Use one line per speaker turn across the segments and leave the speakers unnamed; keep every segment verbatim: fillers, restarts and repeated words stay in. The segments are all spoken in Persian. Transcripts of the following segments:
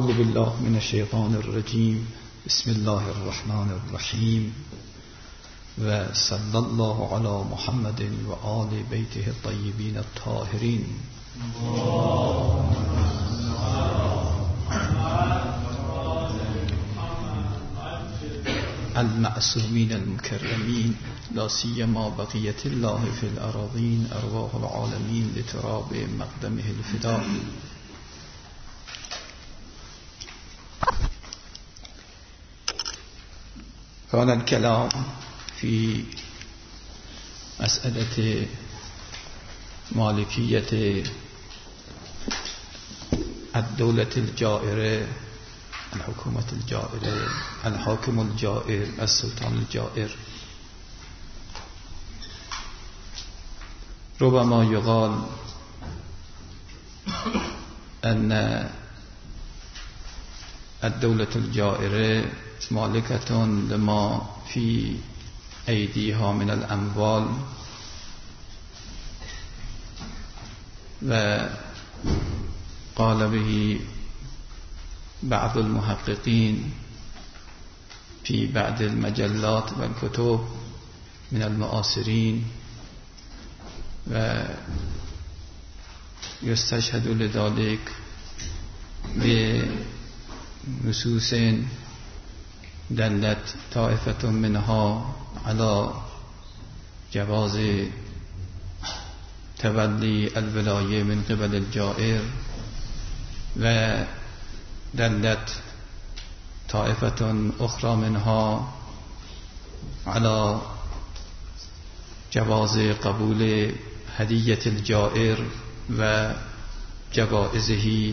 اعوذ بالله من الشیطان الرجیم. بسم الله الرحمن الرحیم و صلی الله علی محمد و آل بیته الطیبین الطاهرین المعصومین المکرمین، لا سیما بقیت الله فی الأراضین، ارواح العالمین لتراب مقدمه الفداء. كان الكلام في مسألة مالكية الدولة الجائرة، الحكومة الجائرة، الحاكم الجائر، السلطان الجائر. ربما يقال أن الدولة الجائرة مالكة لما في أيديها من الأموال، وقال به بعض المحققين في بعض المجلات والكتب من المعاصرين، ويستشهد لذلك بنصوص دلت طائفة منها على جواز تولي الولاية من قبل الجائر، ودلت طائفة أخرى منها على جواز قبول هدية الجائر وجوائزه،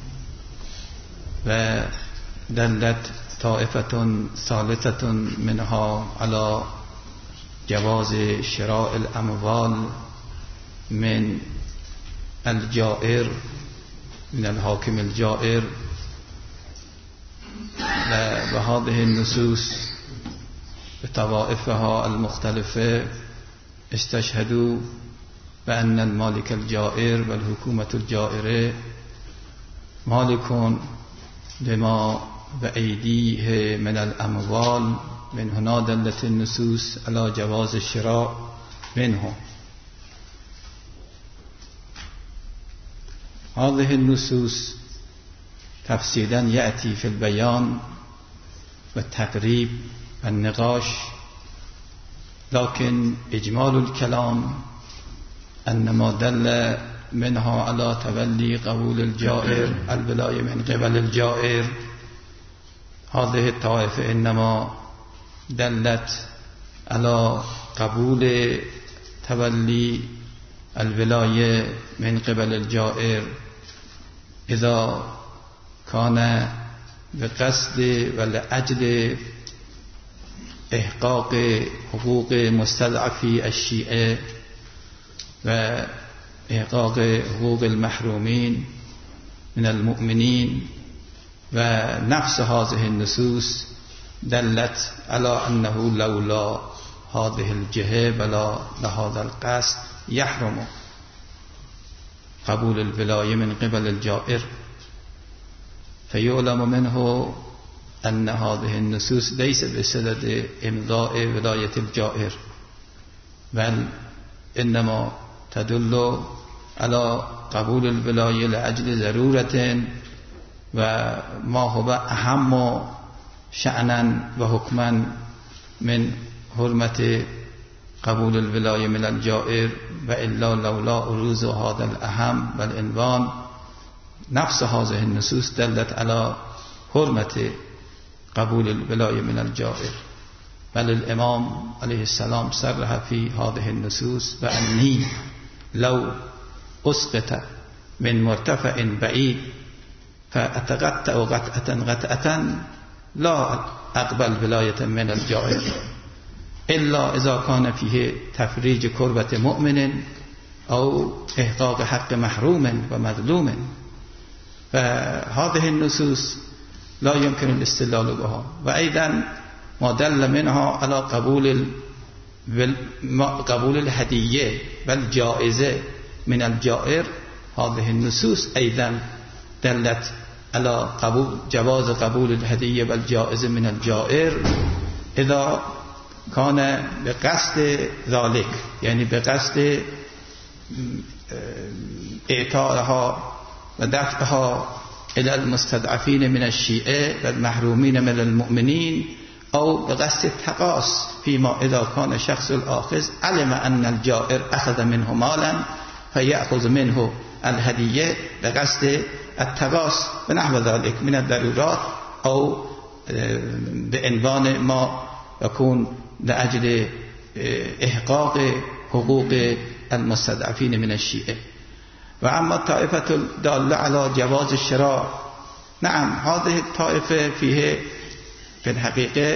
ودلت طائفة ثالثة منها على جواز شراء الأموال من الجائر، من الحاكم الجائر. وهذه النصوص بطوائفها المختلفة استشهدوا بأن المالك الجائر والحكومة الجائرة مالك لما بأيديه من الأموال. من هنا دلت النصوص على جواز الشراء منه. هذه النصوص تفصيلا يأتي في البيان والتقريب والنقاش، لكن إجمال الكلام أن ما دل منها على تولي قبول الجائر الولاية من قبل الجائر، هذه الطائفة إنما دلت على قبول تولي الولاية من قبل الجائر إذا كان بقصد ولأجل إحقاق حقوق مستضعفي الشيعة وإحقاق حقوق المحرومين من المؤمنين. ونفس هذه النصوص دلت على أنه لولا هذه الجهة ولا لهذا القصد يحرم قبول الولاية من قبل الجائر. فيعلم منه أن هذه النصوص ليس بصدد إمضاء ولاية الجائر، بل إنما تدل على قبول الولاية لأجل ضرورة وما هو أهم شأنا وحكما من حرمة قبول الولاية من الجائر. وإلا لولا أروز هذا الأهم والعنوان نفس هذه النصوص دلت على حرمة قبول الولاية من الجائر. بل الإمام عليه السلام صرح في هذه النصوص بأني لو أسقط من مرتفع بعيد فأتغطى غطأة غطأة لا أقبل ولاية من الجائر إلا إذا كان فيه تفريج كربة مؤمن أو إحقاق حق محروم ومظلوم. فهذه النصوص لا يمكن الاستدلال بها. وأيضا ما دل منها على قبول قبول الهدية والجائزة من الجائر، هذه النصوص أيضا دلت على قبول جواز قبول الهدية والجائز من الجائر اذا كان به قصد ذلك، یعنی به قصد اعطائها و دفعها الى المستضعفين من الشيعة والمحرومين من المؤمنين، او به قصد التقاص فيما اذا كان شخص الاخذ علم ان الجائر اخذ منه مالا فيأخذ منه الهدية به قصد التقاص و نحو ذلك من الضرورات، او به عنوان ما يكون لأجل احقاق حقوق المستضعفين من الشيعة. و اما الطائفة الدالة على جواز الشراء، نعم هذه الطائفة فيه في الحقيقة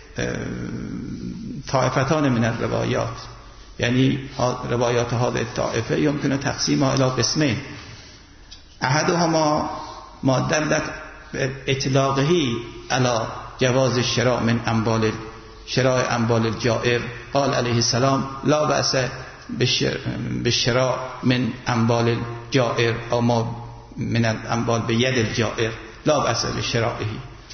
طائفتان من الروايات، يعني روايات هذه الطائفة يمكن تقسيمها إلى قسمين. أحدهما ما دلت اطلاقه على جواز الشراء من أموال شراء أموال الجائر، قال عليه السلام لا بأس بالشراء من أموال الجائر أو ما من الأموال بيد الجائر، لا بأس بشرائه.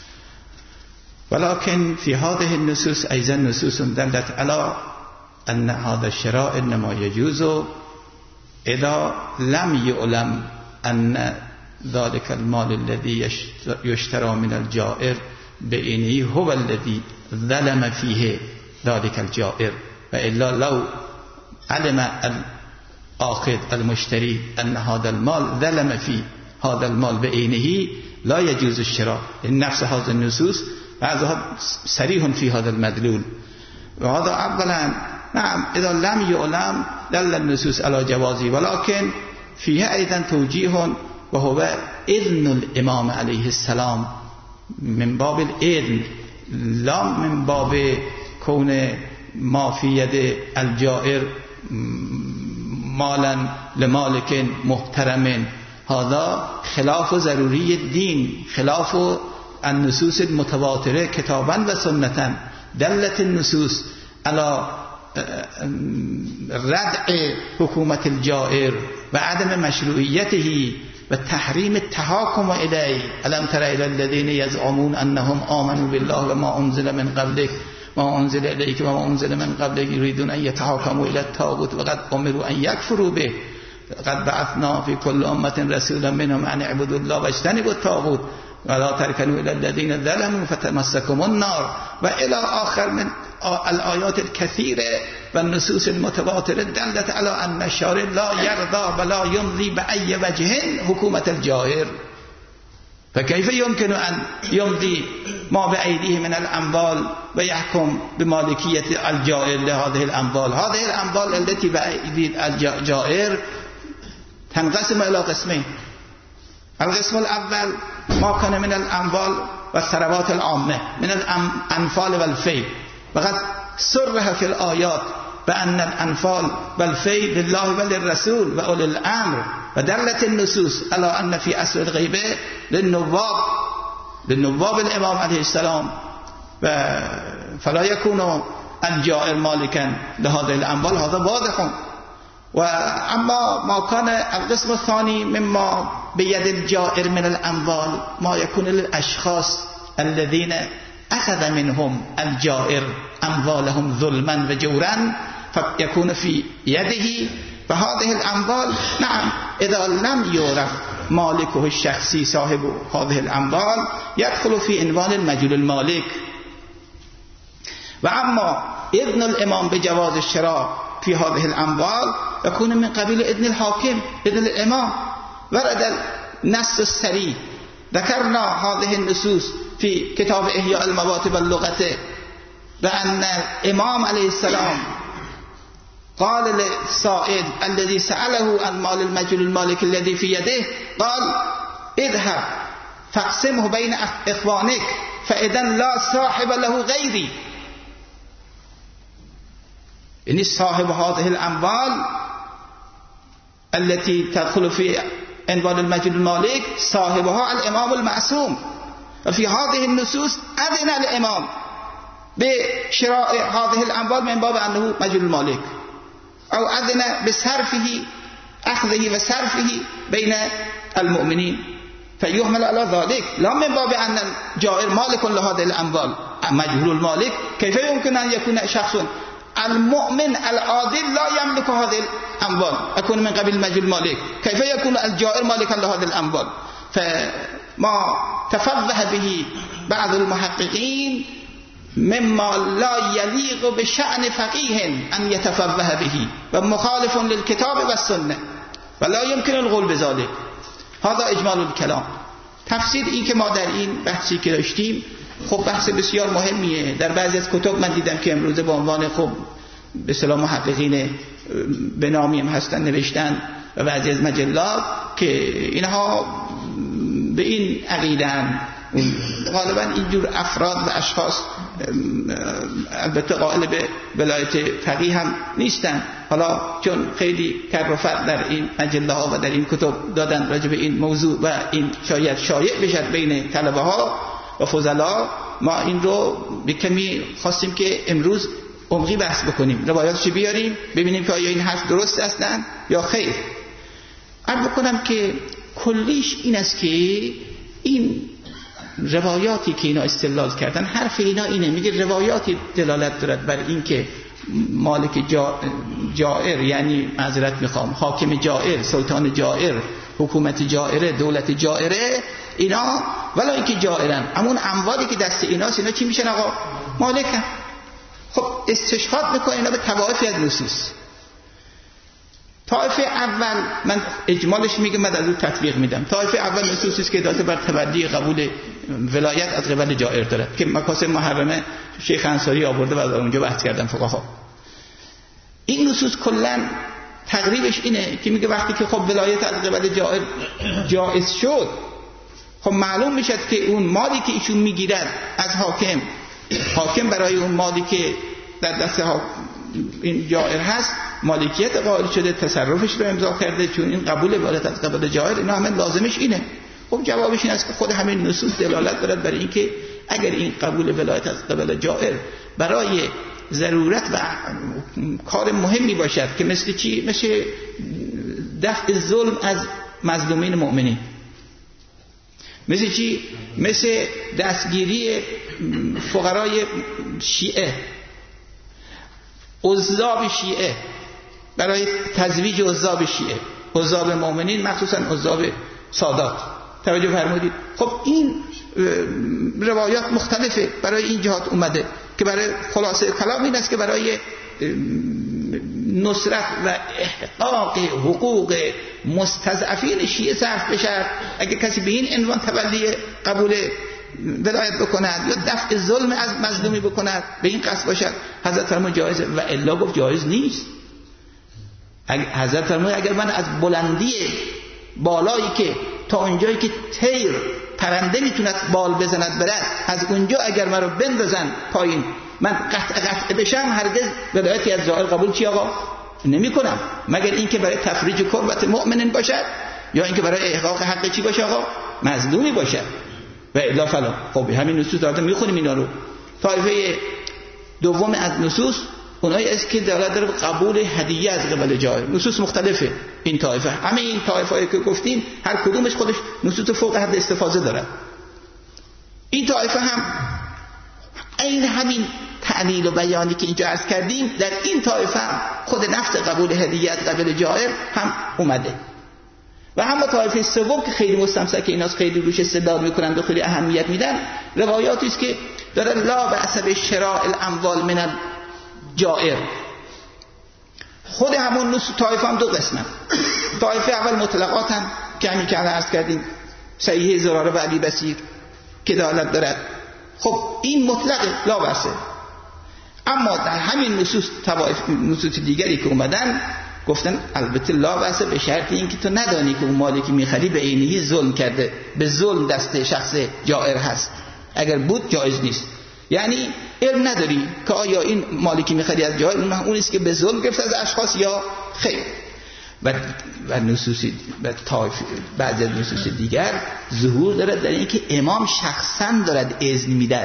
ولكن في هذه النصوص أيضا نصوص دلت على أن هذا الشراء إنما يجوز إذا لم يعلم أن ذلك المال الذي يشترى من الجائر بإنه هو الذي ظلم فيه ذلك الجائر، وإلا لو علم الآخذ المشتري أن هذا المال ظلم فيه هذا المال بإنه لا يجوز الشراء. النفس هذا النصوص بعضها صريح في هذا المدلول. وهذا أولا نعم إذا لم يعلم دل النصوص على جوازه، ولكن فيها أيضا توجيه وهو إذن الإمام عليه السلام من باب الإذن، لا من باب كون ما في يد الجائر مالا لمالك محترم. هذا خلاف ضروری الدين، خلاف النصوص المتواترة كتابا و سنة. دلت النصوص على ردع حكومة الجائر و عدم مشروعيته و تحریم التحاكم إليه. ألم تر إلى الذين يزعمون أنهم آمنوا بالله وما أنزل من قبلك ما أنزل إليك وما أنزل من قبلك يريدون أن يتحاكموا إلى الطاغوت وقد أمروا أن يكفروا به قد بعثنا في كل أمة رسولا منهم أن اعبدوا الله واجتنبوا الطاغوت ولا تركنوا إلى الذين ظلموا فتمسكم النار، وإلى آخر من الآيات الكثيرة والنصوص المتواترة دلت على أن الشارع لا يرضى ولا يمضي بأي وجه حكومة الجائر. فكيف يمكن أن يمضي ما بأيديه من الأموال ويحكم بمالكية الجائر لهذه الأموال؟ هذه الأموال التي بأيدي الجائر تنقسم إلى قسمين. القسم الأول ما كان من الأموال والثروات العامة من الأنفال والفي، وقد صرح في الآيات بأن الأنفال والفي لله وللرسول وأولي الأمر، ودلت النصوص على أن في أسر الغيبة للنواب للنواب الإمام عليه السلام، فلا يكون الجائر مالكا لهذه الأموال، هذا واضح. وأما ما كان القسم الثاني مما بيد الجائر من الأموال ما يكون للأشخاص الذين أخذ منهم الجائر أموالهم ظلما وجورا فيكون في يده. فهذه الأموال نعم إذا لم يعرف مالكه الشخصي صاحب هذه الأموال يدخل في عنوان المجهول المالك. وأما إذن الإمام بجواز الشراء في هذه الأموال يكون من قبيل إذن الحاكم إذن الإمام. ورد النص السري، ذكرنا هذه النصوص في كتاب إحياء المواد واللغة، بأن الإمام عليه السلام قال للسائل الذي سأله عن مال المجهول المالك الذي في يده، قال اذهب فاقسمه بين إخوانك فإذا لا صاحب له غيري. إن صاحب هذه الأموال التي تدخل في عنوان المجهول المالك صاحبها الإمام المعصوم. وفي هذه النصوص أذن الإمام بشراء هذه الأموال من باب أنه مجهول المالك، أو أذن بصرفه أخذه وصرفه بين المؤمنين. فیحمل علی ذلك لا من باب ان جائر مالک لهذه الاموال مجهول المالک. کیف يمكن ان يكون شخص المؤمن العادل لا يملك هذه الاموال اكون من قبل مجهول المالك؟ كيف يكون الجائر مالكا لهذه الاموال؟ فما تفضح به بعض المحققين مما لا يليق بشأن فقيه ان يتفضح به ومخالف للكتاب والسنه ولا يمكن القول بذلك. هذا اجمال الكلام. تفسیر این که ما در این بحثی که داشتیم خب بحث بسیار مهمیه. در بعضی از کتب من دیدم که امروزه به عنوان خب به اصطلاح محققین به نامی هم هستن نوشتن و بعضی از مجلات که اینها به این عقیده‌اند. غالبا اینجور افراد و اشخاص البته قائل به ولایت فقیه هم نیستن. حالا چون خیلی کر و فر در این مجله ها و در این کتب دادن راجع به این موضوع و این شاید شایع بشد بین طلبه ها و فضلا، ما این رو به کمی خواستیم که امروز عمقی بحث بکنیم، روایاتش بیاریم ببینیم که آیا این حرف درست هستن یا خیر. عرض بکنم که کلیش این است که این روایاتی که اینا استدلال کردن، حرف اینا اینه، میگه روایاتی دلالت دارد بر این که مالک جا جائر، یعنی معذرت میخوام حاکم جائر، سلطان جائر، حکومت جائره، دولت جائره، اینا ولی اینکه جائرن، همون اموالی که دست ایناست اینا چی میشن آقا؟ مالکن. خب استشهاد میکنه اینا به طوائفی از نصوص. طایفه اول من اجمالش میگم، من از اون تطبیق میدم. طایفه اول نصوصی است که داده بر تبدی قبول ولایت از قبل جائر داره که مکاسب محرمه شیخ انصاری آورده و از اونجا بحث کردن فقها. این نصوص کلا تقریبش اینه که میگه وقتی که خب ولایت از قبل جائر جائز شد، خب معلوم میشد که اون مالی که ایشون میگیرد از حاکم، حاکم برای اون مالی که در دست ها این جائر هست مالکیت قائل شده، تصرفش رو امضا کرده، چون این قبول ولایت از قبل جائر اینا همه لازمش اینه. خب جوابش این است که خود همین نصوص دلالت دارد برای اینکه اگر این قبول ولایت از قبل جائر برای ضرورت و کار مهمی باشد که مثل چی؟ مثل دفع ظلم از مظلومین مؤمنین، مثل چی؟ مثل دستگیری فقرای شیعه، عذاب شیعه، برای تزویج عذاب شیعه، عذاب مؤمنین مخصوصا عذاب سادات. توجه فرمودید؟ خب این روایات مختلفه برای این جهات اومده که برای خلاصه کلام این است که برای نصرت و احقاق حقوق مستضعفین شیعه صرف بشه. اگه کسی به این عنوان تبلی قبول ولایت بکند یا دفع ظلم از مظلومی بکند به این قصد باشد، حضرت فرمود جایزه و الا گفت جایز نیست. حضرت فرمود اگر من از بلندی بالایی که تا اونجایی که طیر پرنده میتوند بال بزند برد، از اونجا اگر من رو بندازن پایین من قطع قطع بشم، هرگز ولایتی از جائر قبول چی آقا نمی کنم، مگر اینکه برای تفریج کربت مؤمنین باشد یا اینکه برای احقاق حق چی باشه آقا؟ مظلومی باشد و الا فلا. خب همین نصوص داریم میخونیم اینا رو. طایفه دوم از نصوص اونایی است که دلالت داره قبول هدیه از قبل جائر. نصوص مختلفه این طایفه، همه این طایفه‌ای که گفتیم هر کدومش خودش نصوص فوق حد استفاده داره. این طایفه هم این همین تعلیل و بیانی که اینجا عرض کردیم در این طایفه هم خود نفس قبول هدیه از قبل جائر هم اومده. و هم طایفه سوم که خیلی مستمسک ایناست، خیلی روش استدلال میکنند و خیلی اهمیت میدن، روایاتی است که داره لا بأس بشراء الاموال من الجائر. خود همون نص طایفه هم دو قسمن. طایفه اول مطلقاتن که همین که عرض کردیم صحیح زراره و علی بصیر که دلالت دارد. خب این مطلق لا بأس. اما در همین نصوص طوایف نصوص دیگری که اومدن گفتن البته لا بأس به شرط اینکه تو ندانی که اون مالی که میخری به عینی ظلم کرده، به ظلم دست شخص جائر هست. اگر بود جایز نیست، یعنی علم نداری که آیا این مالی که میخری از جائر اون است که به ظلم گرفته از اشخاص یا خیر. و و نصوص و طایف بعضی از نصوص دیگر ظهور دارد در اینکه امام شخصا دارد اذن میدهد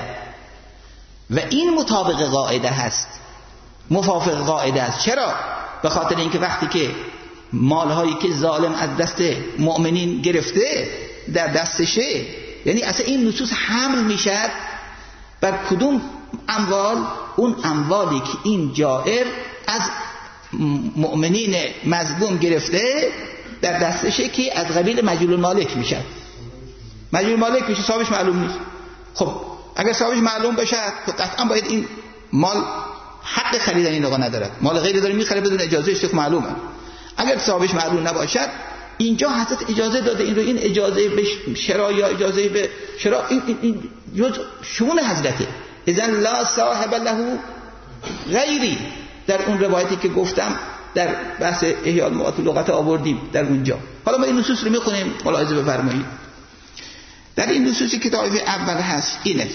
و این مطابق قاعده هست، موافق قاعده است. چرا؟ به خاطر اینکه وقتی که مالهایی که ظالم از دست مؤمنین گرفته در دستشه، یعنی اصلا این نصوص حمل میشد بر کدوم اموال؟ اون اموالی که این جائر از مؤمنین مظلوم گرفته در دستشه که از قبیل مجهول مالک میشد. مجهول مالک میشه، صاحبش معلوم نیست. خب اگر صاحبش معلوم بشه قطعا باید این مال حق خریدن این آقا ندارد، مال غیری داره میخره بدون اجازه اشتک معلومه. اگر صاحبش معلوم نباشد اینجا حضرت اجازه داده این رو، این اجازه به شرا یا اجازه به شرا این, این, این جز شمول حضرته. اذن لا صاحب له غیری، در اون روایتی که گفتم در بحث احیاء المواد لغت آوردیم در اونجا. حالا ما این نصوص رو میخونیم، ملاحظه بفرمایید. در این نصوصی که طایفه اول هست اینه.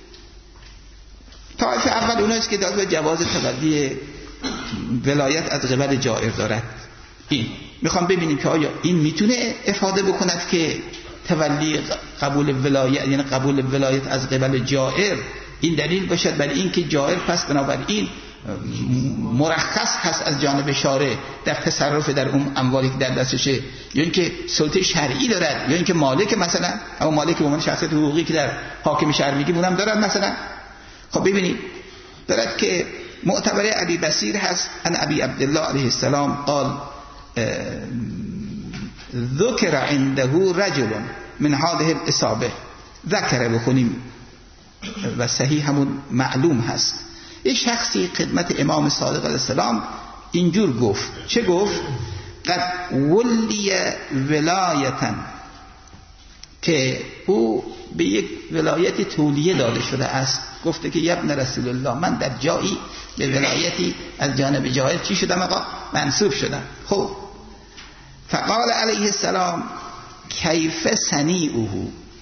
طایفه اول اوناست که داد به جواز تولي ولایت از قبل جائر دارد. این میخوام ببینیم که آیا این میتونه افاده بکند که تولی قبول ولایت، یعنی قبول ولایت از قبل جائر این دلیل باشد برای این که جائر پس بنابراین مرخص هست از جانب شارع در تصرف در اون اموالی که در دستشه، یا اینکه سلطه شرعی دارد، یا اینکه مالک مثلا اما مالک به عنوان شخصیت حقوقی که در حاکم شهر میگیم اونم دارد مثلا. خب ببینید دارد که معتبر ابی بصیر هست ان ابی عبدالله علیه السلام قال ذکر عنده رجل من هذه الاصابه، ذکر بخونیم و صحیح همون معلوم هست. یک شخصی خدمت امام صادق علیه السلام اینجور گفت. چه گفت؟ قد ولی ولایتن، که او به یک ولایتی تولیه داده شده است. گفته که ابن رسول الله من در جایی به ولایتی از جانب جائر چی شدم آقا؟ منصوب شدم. خب فقال علیه السلام کیف صنیعه.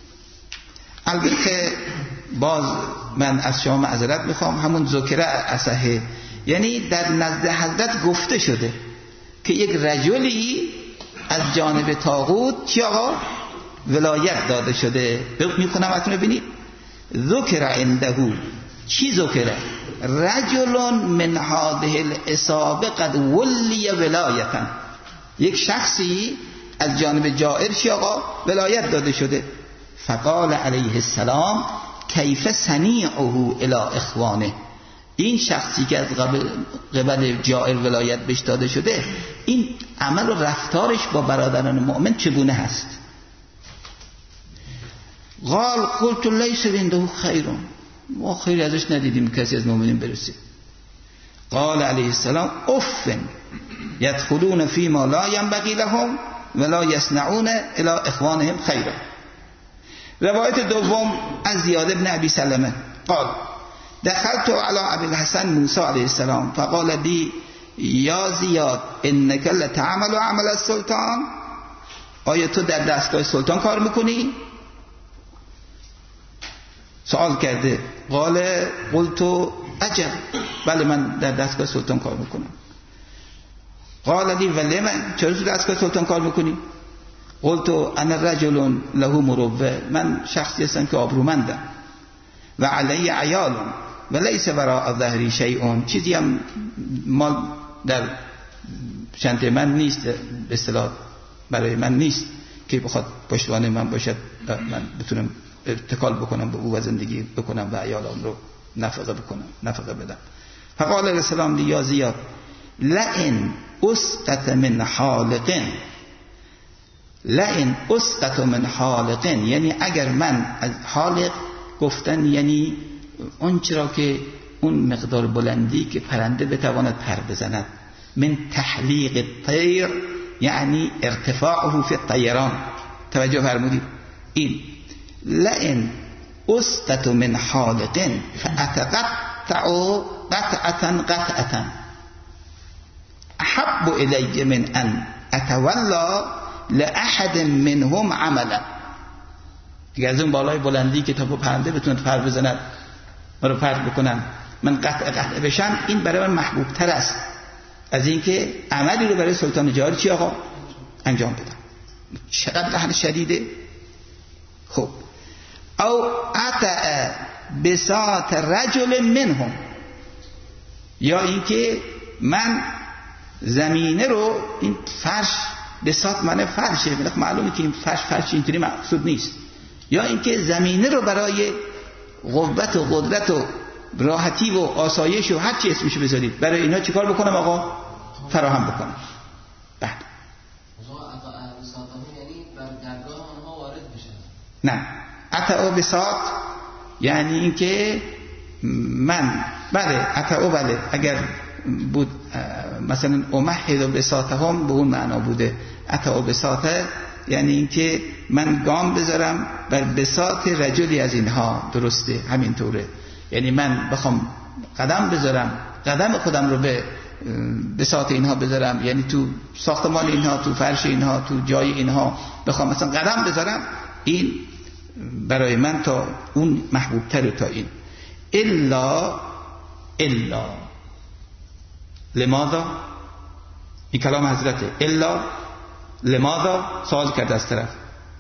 البته باز من از شما معذرت میخوام، همون ذکر اصحه، یعنی در نزد حضرت گفته شده که یک رجلی از جانب طاغوت چی آقا؟ ولایت داده شده. میخونم اتون ببینید ذکر عنده، چی ذکره؟ رجل من هذه الاصابه قد ولی ولایتا، یک شخصی از جانب جائر چی آقا؟ ولایت داده شده. فقال علیه السلام کیف صنیعه الی اخوانه. این شخصی که از قبل, قبل جائر ولایت بهش داده شده، این عمل و رفتارش با برادران مؤمن چگونه هست؟ قال قلت لیس عنده خیر، ما خیلی ازش ندیدیم کسی از مؤمنین برسید. قال علیه السلام اف یدخلون فی ما لا ینبغی لهم ولا یصنعون الی اخوانهم خیرا. روایت دوم از زیاد بن ابی سلمه قال دخلت علی ابی الحسن موسی علیه السلام فقال لی یا زیاد انک لتعمل عمل السلطان، آیا تو در دستگاه سلطان کار میکنی؟ سوال کرده. قال قلت عجب، بله من در دستگاه سلطان کار میکنم. قال لی ولی من چرا تو دستگاه سلطان کار میکنی؟ قلت انا رجل له مروه، من شخصی هستم که آبرومندم، و علی عیال و لیس وراء ظهری شیء، چیزی هم مال در شنطه من نیست، به اصطلاح برای من نیست که بخواد پشتوانه من باشد من بتونم اتکال بکنم به او و زندگی بکنم و عیالم رو نفقه بکنم، نفقه بدم. فقال السلام لی یا زیاد لئن اسقط من حالق، لئن اسقط من حالق، یعنی اگر من از حالق گفتن یعنی اون چرا که اون مقدار بلندی که پرنده بتواند پر بزند، من تحلیق الطیر یعنی ارتفاعه فی الطیران. توجه فرمودید؟ این لئن اسقط من حالق فاتقطع قطعه قطعه احب الی من ان اتولى لاحد منهم عملا. دیگه از اون بالای بلندی که تا پرنده بتونه پر بزند ما رو پرت بکنن من قطع قطع بشم، این برای من محبوب تر است از اینکه عملی رو برای سلطان جاری چی آقا انجام بدم. چقدر لحن شدیده. خب او اتع بساط رجل منهم، یا اینکه من زمینه رو این فرش بساط معنی فرشه، ولی معلومه که این فرش فرش اینطوری مقصود نیست. یا اینکه زمینه رو برای قوت و قدرت و راحتی و آسایش و هر چی اسمشو بذارید برای اینا چیکار بکنم آقا؟ فراهم بکنم. بعد نه، عطا بساط یعنی اینکه من بله عطا بله اگر بود مثلا امهد بساطهم به اون معنا بوده. عطا بساطه یعنی اینکه من گام بذارم بر بساط رجلی از اینها، درسته همینطوره، یعنی من بخوام قدم بذارم، قدم خودم رو به بساط اینها بذارم، یعنی تو ساختمان اینها، تو فرش اینها، تو جای اینها بخوام مثلا قدم بذارم، این برای من تا اون محبوب تر تا این. الا الا لماذا؟ این کلام حضرته. الا لماذا سوال کرده از طرف.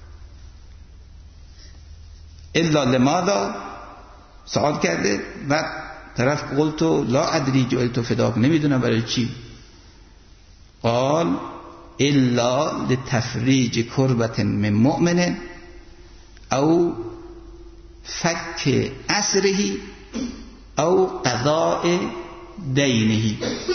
الا لماذا سوال کرده و طرف قلتو لا ادری جعلت فداک، نمیدونم برای چی. قال الا لتفریج کربت من مؤمن او فک اسره او قضاء دینه،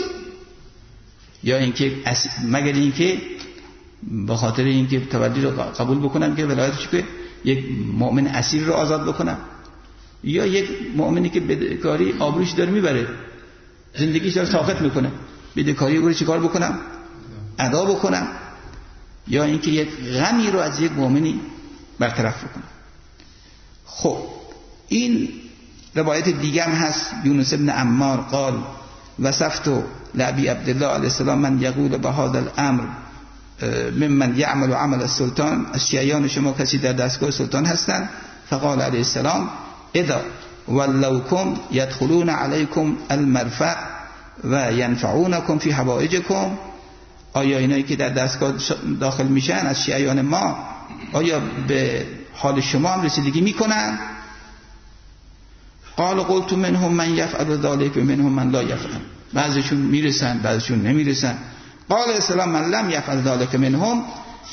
یا اینکه مگر اینکه به خاطر اینکه تولی رو قبول بکنم که ولایتش که یک مؤمن اسیر رو آزاد بکنم، یا یک مؤمنی که بدهکاری آبروش داره میبره، زندگیش داره ساقط میکنه، بدهکاری رو چیکار بکنم؟ ادا بکنم، یا اینکه یک غمی رو از یک مؤمنی برطرف بکنم. خب این روایت دیگه هم هست. یونس ابن عمار قال وصفت لابی عبدالله علیه السلام من یقول به هذا الامر ممن یعمل عمل السلطان، از شیعیان شما کسی در دستگاه سلطان هستند. فقال علیه السلام اذا ولوکم یدخلون علیکم المرفع و ینفعونکم فی حوائجکم، آیا اینایی که در دستگاه داخل میشن از شیعیان ما آیا به حال شما هم رسیدگی میکنن؟ قال قلت منهم من یفعل ذلك و منهم من لا یفعل، بعضیشون میرسن بعضیشون نمیرسن. قال السلام من لم یفعل ذلك منهم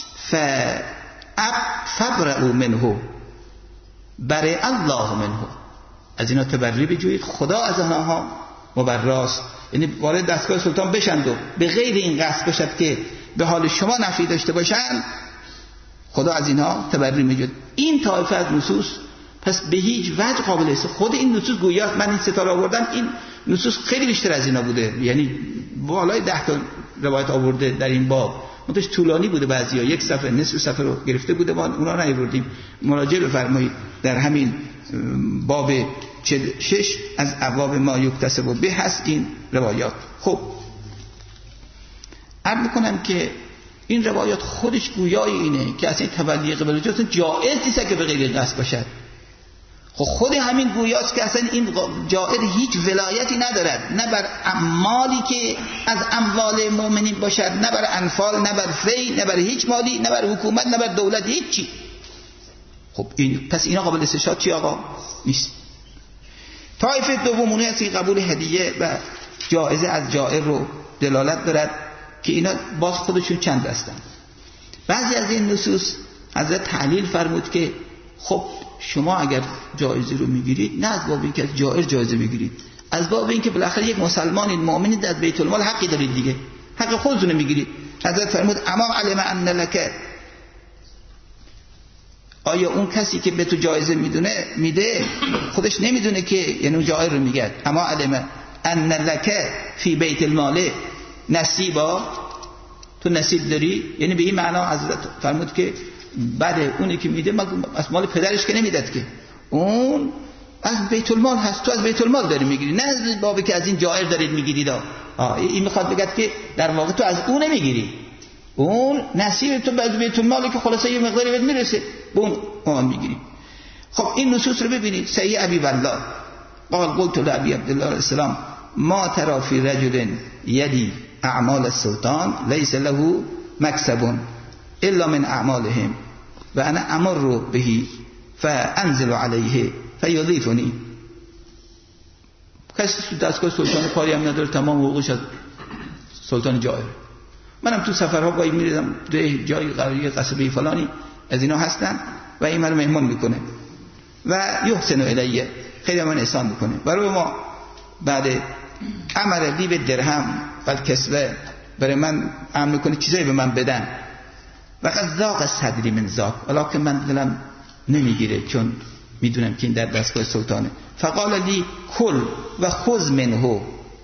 فابرئوا منه برئ الله منه، از اینا تبرئه بجویید، خدا از آنها مبراست. یعنی وارد دستگاه سلطان بشند و به غیر این قصد باشد که به حال شما نفعی داشته باشند، خدا از اینها تبرئه میجوید. این طایفه از نصوص پس به هیچ وجه قابل است. خود این نصوص گویا من این ستاره آوردم، این نصوص خیلی بیشتر از اینا بوده، یعنی بالای ده تا روایت آورده در این باب. منتش طولانی بوده، بعضیا یک صفحه نصف صفحه رو گرفته بوده، ما اونا نیاوردیم. مراجعه بفرمایید در همین باب چهل و شش از ابواب ما یکتسب به هست این روایات. خب عرض میکنم که این روایات خودش گویای اینه که اصلا تولی قبل جاتون جائز نیست که به غیر قصد باشد. خب خود همین گویاست که اصلا این جائر هیچ ولایتی ندارد، نه بر اموالی که از اموال مؤمنین باشد، نه بر انفال، نه بر فی، نه بر هیچ مالی، نه بر حکومت، نه بر دولت، هیچی. خب این پس اینا قابل استشهاد چی آقا؟ نیست. طایفه دومونه است که قبول هدیه و جایزه از جائر رو دلالت دارد که اینا باز خودشون چند هستن. بعضی از این نصوص حضرت تعلیل فرمود که خب شما اگر جایزه رو میگیرید، نه از باب اینکه از جائر جایزه بگیرید، از باب اینکه بالاخره یک مسلمانی مؤمنی در بیت المال حقی دارید دیگه، حق خودتون میگیرید. حضرت فرمود اما علم ان لک، آیا اون کسی که به تو جایزه میدونه میده خودش نمیدونه که، یعنی اون جائر رو میگه اما علم ان لک فی بیت المال نصیبا، تو نصیب داری، یعنی به این معنا حضرت فرمود که بعد اونی که میده از مال پدرش که نمیداد، که اون از بیت المال هست، تو از بیت المال داری میگیری، نه از بابی که از این جائر دارید میگیرید. این میخواد بگه که در واقع تو از اون نمیگیری، اون نصیب تو از بیت المالی که خلاصه یه مقداری بهت میرسه، به اون اون میگیری. خب این نصوص رو ببینید. سید ابی والله قال قلت لابی عبدالله علیه السلام ما ترى فی رجل یدی اعمال السلطان لیس له مکسب الا من اعمالهم و انا امر به فانزل علیه فیضیفنی. کسی تو دستگاه سلطان کاری هم نداره، تمام حقوقش از سلطان جائر. منم تو سفرها گاهی میرم ده جای قریه قصبه فلانی از اینا هستن و این منو مهمان میکنه و یحسن الیه، خیلی من احسان میکنه. برای ما بعد امر لی به درهم و کسوه، برای من امر میکنه چیزایی به من بدن. و قد ضاق صدری من ذاک، ولکن من دلم نمیگیره چون میدونم که این در دستگاه سلطانه. فقال لی کل و خذ منه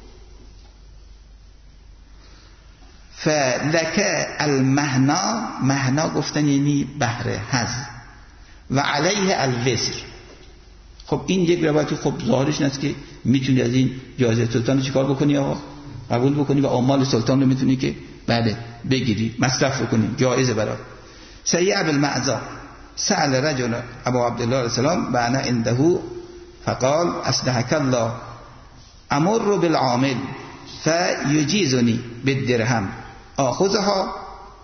فلک المهنا، مهنا گفتن یعنی بهره حظ، و علیه الوزر. خب این یک روایت خب ظاهرش این است که میتونی از این جایزه سلطان چیکار بکنی آقا؟ قبول بکنی و آمال سلطان رو میتونی که بله بگیری، مصرف بکنی، جایزه برات. سیع بالمعزا سأل رجل ابو عبدالله علیه السلام و انا عنده فقال اصلحك الله امر بالعامل فیجیزنی بالدرهم آخذها.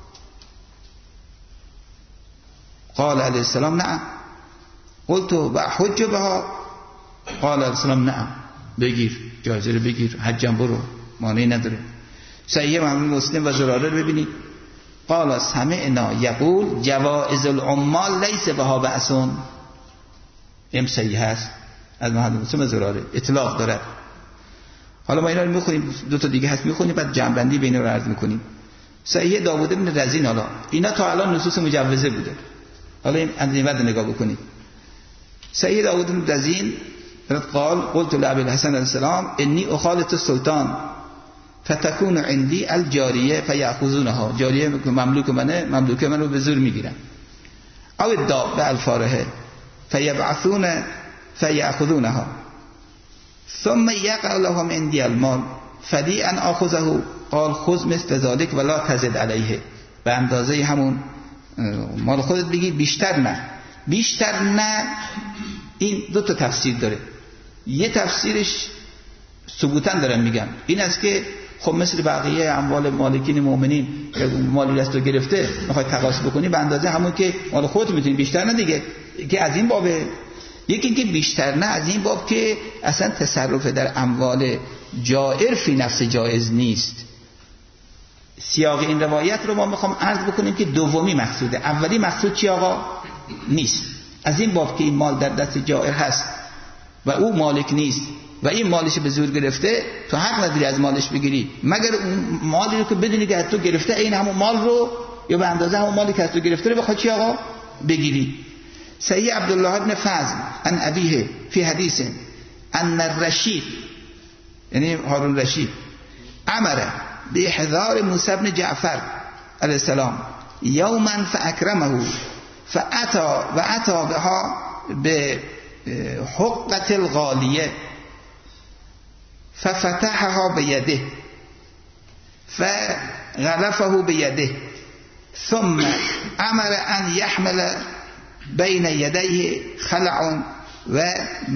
قال علیه السلام نعم. قلت و حج بها. قال علیه السلام نعم، بگیر جایزه رو بگیر، حجم برو، مانعی نداره. صحیح محمد مسلم و زراره رو ببینید. قال سمعنا یقول جوائز العمال لیس بها بأسون. این صحیح هست از محمد مسلم و زراره، اطلاق داره. حالا ما اینا رو میخونیم، دو تا دیگه هست میخونیم بعد جمع‌بندی بین رو عرض میکنیم. صحیح داوود بن رزین، حالا اینا تا الان نصوص مجوزه بوده، حالا این از این بعد نگاه بکنید. صحیح داوود بن رزین قال قلت لابي الحسن علیه السلام انی اخالط السلطان فتكون عندي الجاریه فیاخذونها. جاریه مملوک منه، مملوک منو به زور میگیرن. او الدابه الفارهه فیبعثون فیاخذونها ثم یقع لهم عندي المال فلی ان اخذه. قال خذ مثل ذلك ولا تزد علیه. به اندازه همون مال خودت بگی، بیشتر نه. بیشتر نه این دو تا تفسیر داره. یه تفسیرش ثبوتاً دارم میگم این است که خب مثل بقیه اموال مالکین مؤمنین مالی دستو گرفته میخوای تقاضا بکنی به اندازه همون که مال خودت میتونی، بیشتر نه دیگه. که از این بابه. یکی اینکه بیشتر نه از این باب که اصلا تصرف در اموال جائر فی نفس جایز نیست. سیاق این روایت رو ما میخوام عرض بکنیم که دومی مقصوده، اولی مقصود چی آقا؟ نیست. از این باب که این مال در دست جائر هست و او مالک نیست و این مالش به زور گرفته، تو حق نداری از مالش بگیری مگر اون مالی رو که بدونی که تو گرفته این همون مال رو یا به اندازه همون مالی که از تو گرفته رو بخواد چی آقا بگیری. سید عبدالله ابن فضل ان ابیه فی حدیث ان الرشید، یعنی هارون رشید، امر به احضار موسی بن جعفر علیه السلام یوما فاکرمه فاتا و اتا بها به حقت الغالیه ففتحها بیده فغلفه بیده ثم امر ان يحمل بین یدیه خلع و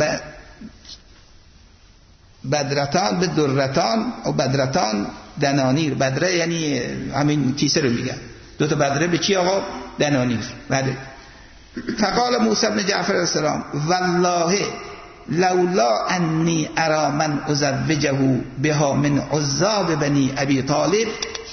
بدرتان به درتان و بدرتان دنانیر. بدره یعنی همین کیسه رو میگن، دو تا بدره به چی آقا؟ دنانیر. بله. فقال موسی بن جعفر علیه السلام والله لولا انی ارا من ازوجه بها من عذاب بنی ابی طالب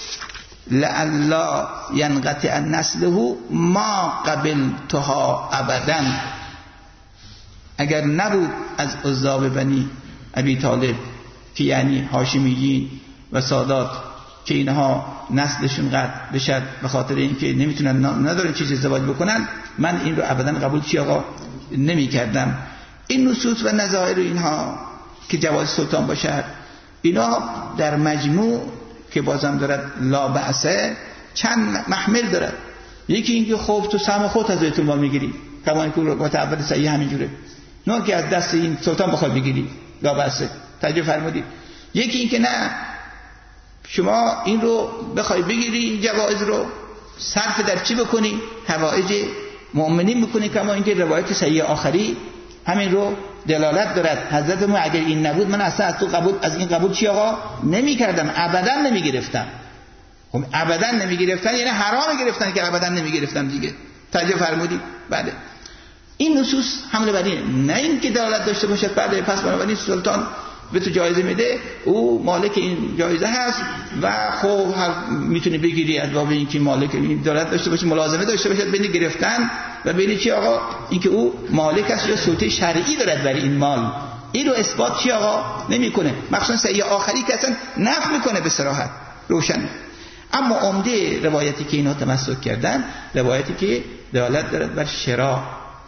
لئلا ینقطع نسله ما قبلتها ابدا. اگر نبود از عذاب بنی ابی طالب که یعنی هاشمیین و سادات که اینها نسلشون قطع بشد به خاطر اینکه نمیتونن ندارن چیز ازدواج بکنن، من این رو ابدا قبول چی آقا نمی کردم. این نصوص و نظائر اینها که جواز سلطان باشد اینا در مجموع که بازم دارد لا بأسه چند محمل دارد. یکی اینکه خب تو سهم خود از بیت المال میگیری، کما اینکه روایت اول صحیح همینجوره، نه که از دست این سلطان بخوای بگیری، لا بأسه. توجه فرمودید؟ یکی اینکه نه شما این رو بخوای بگیری، این جوایز رو صرف در چی بکنی؟ حوائج مؤمنین بکنی، کما اینکه روایت صحیح آخری همین رو دلالت دارد. حضرت ما اگر این نبود من اصلا از تو قبول از این قبول چی آقا نمی کردم، ابدا نمی گرفتم. خب ابدا نمی گرفتن یعنی حرام گرفتن که ابدا نمی گرفتم دیگه. توجه فرمودید؟ بله. این نصوص حمله بر این، نه این که دلالت داشته باشد بله پس بنابراین سلطان به تو جایزه میده، او مالک این جایزه هست و خب هر میتونه بگیری از باب اینکه مالک این دولت داشته باشه، ملازمه داشته باشه بین گرفتن و بین چی آقا اینکه او مالک است یا سلطه شرعی دارد برای این مال. این رو اثبات چی آقا نمیکنه، مخصوصا سعی آخری که اصلا نفی میکنه به صراحت روشن. اما عمده روایتی که اینا تمسک کردن روایتی که دلالت دارد بر شراء،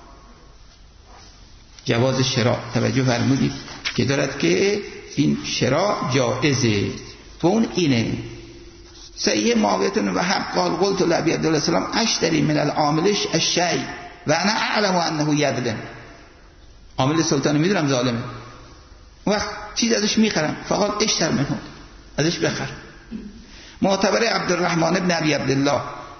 جواز شراء. توجه فرمودید که دارد که این شراء جائزه و اون اینه. سیه معاویتون و حق قال قلت لعبی عبدالله السلام اشتری من العاملش الشیء و انا اعلم انه یظلم. عامل سلطان میدونم ظالمه، وقت چیز ازش میخرم، فقال اشتر منه، ازش بخر. معتبر عبدالرحمن ابن ابی عبدالله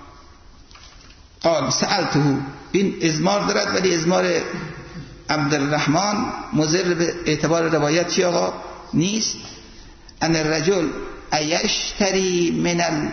قال سألته، این ازمار دارد ولی ازمار عبدالرحمن مضر به اعتبار روایت چی آقا نیست. ان الرجل ایشتری من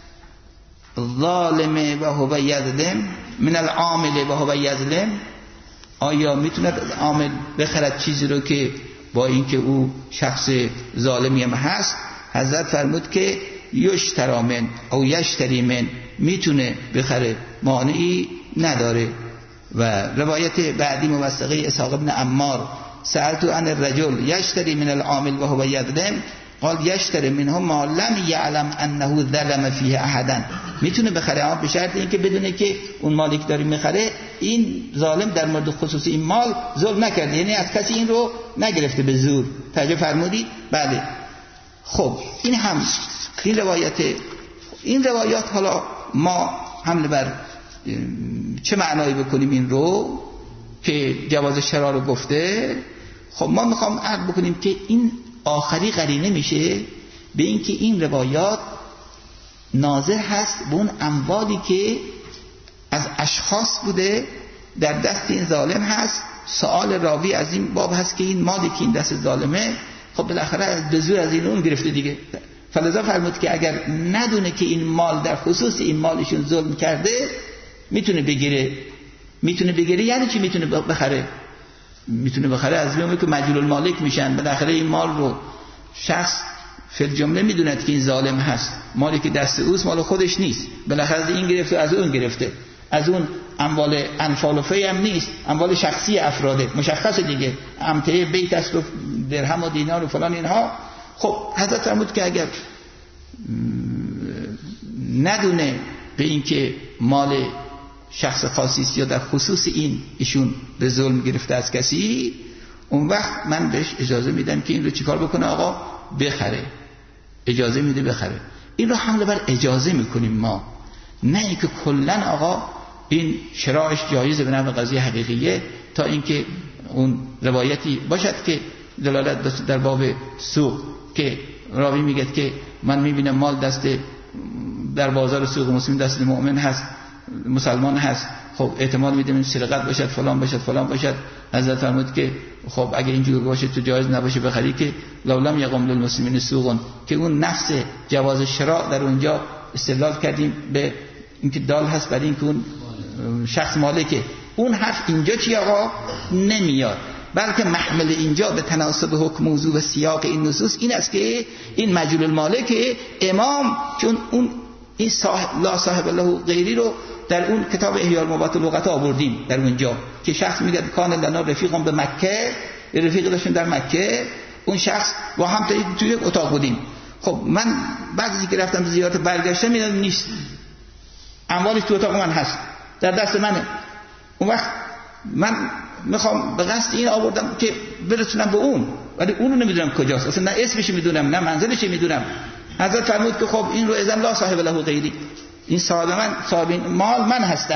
الظالم و هو یظلم من العامل و هو یظلم، آیا میتونه عامل بخرد چیزی رو که با اینکه او شخص ظالمی هم هست؟ حضرت فرمود که یشتری من او یشتری من، میتونه بخره، مانعی نداره. و روایت بعدی موثقه اسحاق ابن عمار سألت عن الرجل یشتری من العامل و هو یظلم قال یشتری منه ما لم یعلم انه ظلم فیه احدا، میتونه بخره اما به شرط اینکه بدونه که اون مالی که داره میخره این ظالم در مورد خصوص این مال ظلم نکرده، یعنی از کسی این رو نگرفته به زور. توجه فرمودید؟ بله. خب این هم این روایت، این روایات حالا ما حمله بر چه معنایی بکنیم این رو که جواز شراء رو گفته؟ خب ما میخوام عرض بکنیم که این آخری قرینه میشه به این که این روایات ناظر هست به اون اموالی که از اشخاص بوده در دست این ظالم هست. سوال راوی از این باب هست که این مالی که این دست ظالمه خب بالاخره به زور از این اون گرفته دیگه. فلذا فرمود که اگر ندونه که این مال در خصوص این مالشون ظلم کرده میتونه بگیره. میتونه بگیره یعنی چی؟ میتونه بخره. میتونه بخره از میونه که مجهول المالک میشن. بالاخره این مال رو شخص فی الجمله میدوند که این ظالم هست، مالی که دست اوست مال خودش نیست، بالاخره از این گرفته از اون گرفته، از اون اموال انفال و فی هم نیست، اموال شخصی افراده مشخص دیگه، امتعه بیت است و درهم و دینار و فلان اینها. خب حضرت فرمود که اگر ندونه به این که مال شخص خاصی است یا در خصوص این ایشون به ظلم گرفته از کسی، اون وقت من بهش اجازه میدم که این رو چیکار بکنه آقا؟ بخره. اجازه میده بخره. این رو حمله بر اجازه میکنیم ما، نه اینکه کلا آقا این شراعش جایزه به نحو قضیه حقیقیه، تا اینکه اون روایتی باشد که دلالت در باب سوق که راوی میگه که من میبینم مال دست در بازار سوق مسلم دست مؤمن هست، مسلمان هست، خب احتمال میدیم این سرقت باشد فلان باشد فلان باشد. حضرت فرمود که خب اگه اینجور باشه تو جایز نباشه بخری، که لولم یقوم للمسلمین سوقون، که اون نفس جواز شراء در اونجا استدلال کردیم به اینکه دال هست برای اینکه اون شخص مالکه. اون حرف اینجا چی آقا نمیاد، بلکه محمل اینجا به تناسب حکم موضوع و سیاق این نصوص این است که این مجهول المالک امام، چون اون این صاحب لا صاحب له غیری رو در اون کتاب احیاء الموات لغت آوردیم در اونجا که شخص میگه کان لنا رفیقم به مکه، رفیق داشتیم در مکه، اون شخص با هم توی یک اتاق بودیم. خب من بعضی که رفتم زیارت برگشتم میدونم نیست، اموالش تو اتاق من هست در دست منه. اون وقت من میخوام به قصد این آوردم که برسونم به اون، ولی اون رو نمیدونم کجاست، اصلا نه اسمش میدونم نه منزلش میدونم. حضرت فرمود که خب این رو اذن لا صاحب له غیری، این صاحب من صاحب مال من هستم،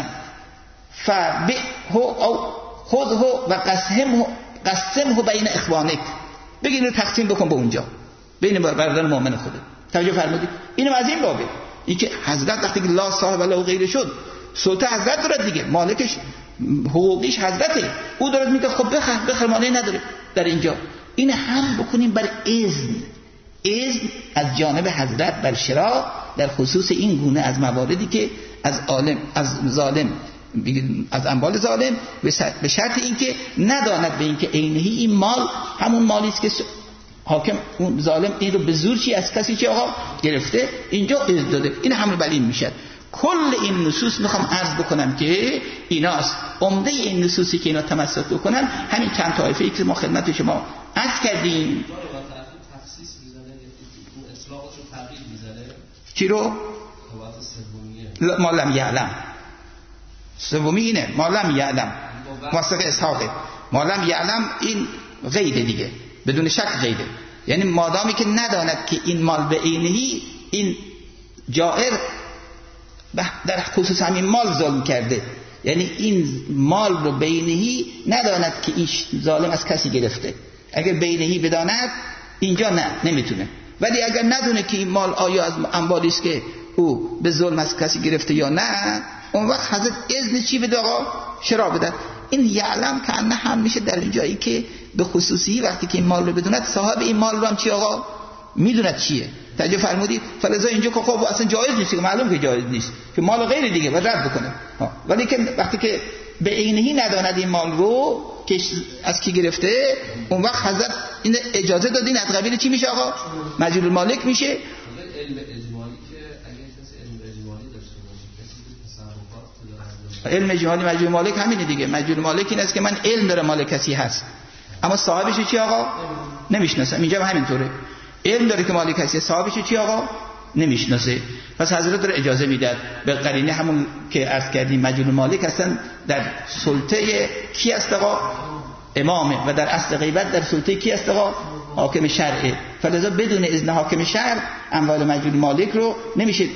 فبئه او خذه و قسمه قسمه بین اخوانک، بگین رو تقسیم بکن به اونجا بین برادران مؤمن خودت. توجه فرمودید؟ اینم از این بابه، این که حضرت وقتی که لا صاحب له غیری شد، سلطه حضرت دارد دیگه، مالکش حقوقیش حضرته، او دارد میگه خب بخر بخر مانعی نداره در اینجا. این هم بکنیم بر اذن، اذن از جانب حضرت بر شراء در خصوص این گونه از مواردی که از عالم از ظالم از اموال ظالم، به شرط اینکه نداند به اینکه عینهی این مال همون مالی است که حاکم اون ظالم این رو به زور چی از کسی که آقا گرفته اینجا اذن داده، این حمل بر این میشه. کل این نصوص میخوام عرض بکنم که ایناست. عمده این نصوصی که اینا تمسک بکنن همین چند طایفه‌ای که ما خدمت شما عرض کردیم.
تخصیص میزنه یا اطلاقش رو تغییر میزنه.
چی رو؟ ما لم یعلم. سومی اینه ما لم یعلم، واسق اسحاقه. ما لم یعلم این غیبه دیگه، بدون شک غیبه. یعنی مادامی که نداند که این مال به عینهی، این جائر در خصوص همین مال ظلم کرده، یعنی این مال رو بینهی نداند که این ظالم از کسی گرفته. اگر بینهی بداند اینجا نه نمیتونه، ولی اگر ندونه که این مال آیا از اموالی است که او به ظلم از کسی گرفته یا نه، اون وقت حضرت اذن چی بده آقا؟ شرا بدن. این یعلم که انه هم میشه در جایی که به خصوصی وقتی که این مال رو بدوند، صاحب این مال رو هم چی آقا میدوند چیه. توجه فرمودید؟ فلذا اینجا که خب اصلا جایز نیست، که معلوم که جایز نیست که مال غیر دیگه و رد بکنه. ولی که وقتی که به عینهی نداند این مال رو که از کی گرفته، اون وقت حضرت این اجازه دادین از قبیل چی میشه آقا؟ مجهول المالک میشه.
علم اجمالی که اگه کسی علم اجمالی داشته باشه، کسی که تصرفات داره،
علم اجمالی مجهول مالک همینه دیگه. مجهول مالک این است که من علم داره مال کسی هست اما صاحبش چی آقا نمیشناسم. اینجا هم همینطوره، علم داره که مال کسی، صاحبش چی آقا نمیشناسه. پس حضرت داره اجازه میداد به قرینه همون که عرض کردیم مجهول مالک هستن در سلطه کی است آقا؟ امامه. و در اصل غیبت در سلطه کی است آقا؟ حاکم شرعه. فلذا بدون اذن حاکم شرع اموال مجهول مالک رو نمیشه.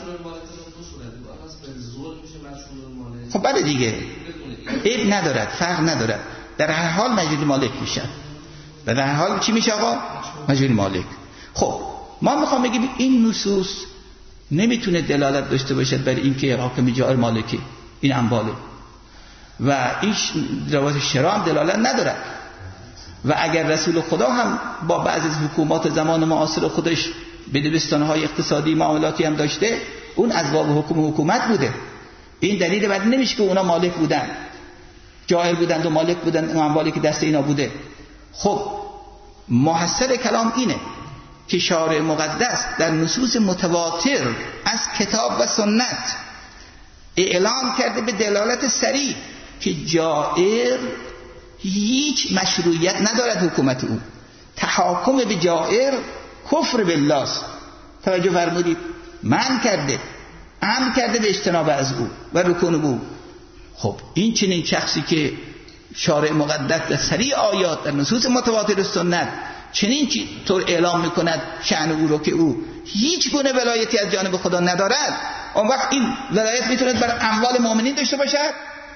خب بله دیگه عیب ندارد، فرق ندارد، در هر حال مجهول مالک میشه. در هر حال چی میشه آقا؟ مجهول مالک. خب ما میخوام بگیم این نصوص نمیتونه دلالت داشته باشد بر اینکه حاکم جائر مالکی این امواله، و این روایت شرع هم دلالت نداره. و اگر رسول خدا هم با بعضی از حکومات زمان معاصر خودش به دبستان‌های اقتصادی معاملاتی هم داشته، اون از باب حکم حکومت بوده. این دلیل بعد نمیشه که اونا مالک بودن، جائر بودند و مالک بودند اون اموالی که دست اینا بوده. خب محصل کلام اینه که شارع مقدس در نصوص متواتر از کتاب و سنت اعلام کرده به دلالت صریح که جائر هیچ مشروعیت ندارد حکومت او. تحاکم به جائر کفر بالله است. توجه فرمودید؟ من کرده، امر کرده به اجتناب از او و رکون او. خب این چنین شخصی که شارع مقدس در صریح آیات در نصوص متواتر سنت چنین چی طور اعلام میکند شأن او رو که او هیچ گونه ولایتی از جانب خدا ندارد، اون وقت این ولایت میتونه بر اموال مؤمنین داشته باشد.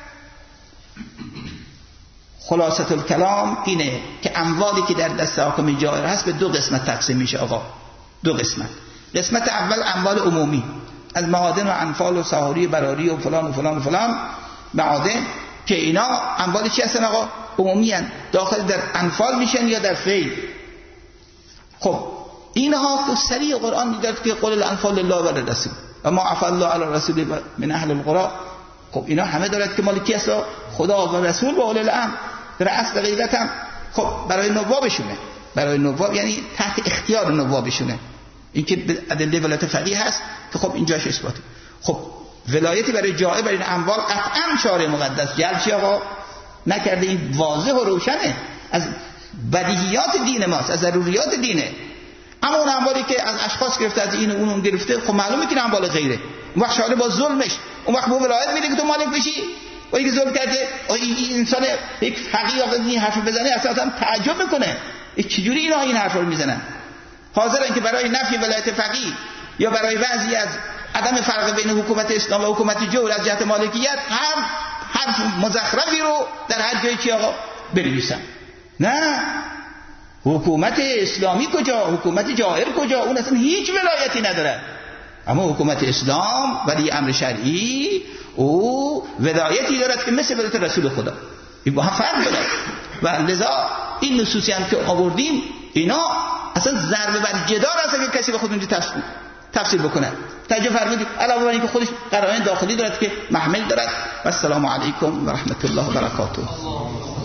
خلاصه الکلام اینه که اموالی که در دست حاکم جائر هست به دو قسمت تقسیم میشه آقا. دو قسمت. قسمت اول اموال عمومی از معادن و انفال و سهاری و براری و فلان و فلان و فلان معادن که اینا اموال چی هستن آقا؟ عمومی هستن، داخل در انفال میشن یا در فیل. خب اینها صریح قرآن میگه که قول الانفال لله و للرسول و ما عفا الله علی الرسول من اهل القرى. خب اینا همه دارد که مال کی است؟ خدا و رسول و اول الامر. در اصل غیبت هم خب برای نوابشونه، برای نواب یعنی تحت اختیار نوابشونه. این که ادله ولایت فقیه هست که خب اینجاش اثباته. خب ولایتی برای جائر برای این اموال قطعا شارع مقدس جلچی آقا نکرده. این واضح و روشنه، از بدیهیات دین ماست، از ضروریات دینه. اما اون اموالی که از اشخاص گرفته، از این و اون گرفته، خب معلومه که اموال غیره. اون وقت شارع با ظلمش اون وقت به ولایت میده که تو مالک بشی. و این ظلم کرده این انسان یک فقیه آقا این حرف بزنه اصلا تعجب میکنه چجوری اینا این حرف رو میزنن. حاضرن که برای نفی ولایت فقیه یا برای وضعی از عدم فرق بین حکومت اسلام و حکومت جور از جهت مالکیت هر حرف مزخرفی رو در هر جایی چی آقا بنویسن. نه، حکومت اسلامی کجا؟ حکومت جائر کجا؟ اون اصلا هیچ ولایتی نداره. اما حکومت اسلام ولی امر شرعی او ولایتی دارد که مثل ولایت رسول خدا. این با هم فرق داره. و لذا این نصوصی هم که آوردیم اینا اصلا ضربه بر جدار است که کسی به خود اونجا تفسیر تفسیر بکنه. توجه فرمودید؟ علاوه بر اینکه خودش قرائن داخلی دارد که محمل دارد. و السلام علیکم و رحمت الله و برکاته.